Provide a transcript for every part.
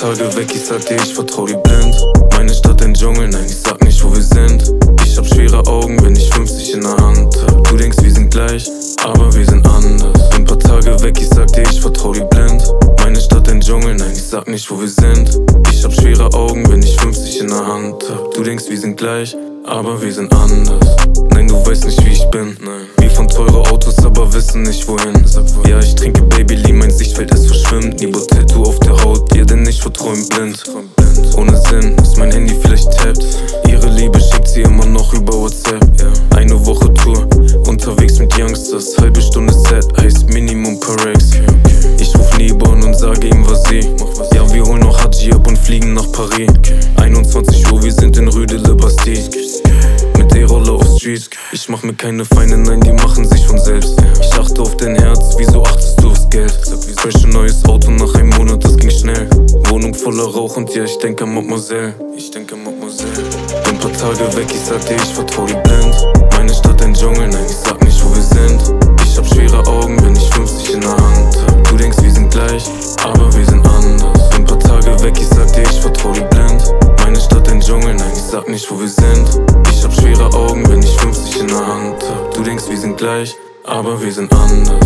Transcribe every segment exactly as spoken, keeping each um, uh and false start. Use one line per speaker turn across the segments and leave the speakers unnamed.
Tage weg, ich sag dir, ich vertrau dir blind. Meine Stadt ein Dschungel, nein, ich sag nicht, wo wir sind. Ich hab schwere Augen, wenn ich fünfzig in der Hand hab. Du denkst, wir sind gleich, aber wir sind anders. Ein paar Tage weg, ich sag dir, ich vertrau dir blind. Meine Stadt ein Dschungel, nein, ich sag nicht, wo wir sind. Ich hab schwere Augen, wenn ich fünfzig in der Hand hab. Du denkst, wir sind gleich, aber wir sind anders. Nein, du weißt nicht, wie ich bin. Nein. Wir fahren teure Autos, aber wissen nicht wohin. Ja, ich trinke Babylie, mein Sichtfeld ist verschwimmt. Niebo Tattoo auf der Haut, ja, denn ich verträum blind. Ohne Sinn, ist mein Handy vielleicht tappt. Ihre Liebe schickt sie immer noch über WhatsApp. Eine Woche Tour, unterwegs mit Youngsters. Halbe Stunde Set, heißt Minimum per Rex. Ich ruf Niebo an und sage ihm, was sie. Ja, wir holen noch Haji ab und fliegen nach Paris. einundzwanzig Uhr, wir sind in Rue de la Bastille. Mit E-Roller auf Street. Ich mach mir keine Feinde, nein, die machen sich von selbst. Ich achte auf dein Herz, wieso achtest du aufs Geld? Fresh ein neues Auto nach einem Monat, das ging schnell. Wohnung voller Rauch und ja, ich denke an Mademoiselle. Ich denke an Mademoiselle. Bin paar Tage weg, ich sag dir, ich vertrau dir blind. Meine Stadt ein Dschungel, nein, ich sag nicht, wo wir sind. Ich hab schwere Augen, wenn ich fünfzig in der Hand hab. Du denkst, wir sind gleich, aber wir sind anders. Bin paar Tage weg, ich sag dir, ich vertrau dir blind. Meine Stadt ein Dschungel, nein, ich sag nicht, wo wir sind. Ich hab schwere Augen, wenn ich fünfzig in der Hand hab. Du denkst, wir sind gleich, aber wir sind anders.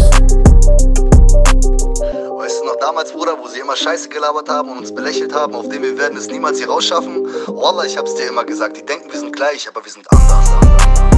Weißt du noch damals, Bruder, wo sie immer Scheiße gelabert haben und uns belächelt haben, auf dem wir werden es niemals hier rausschaffen? Wallah, ich hab's dir immer gesagt, die denken, wir sind gleich, aber wir sind anders.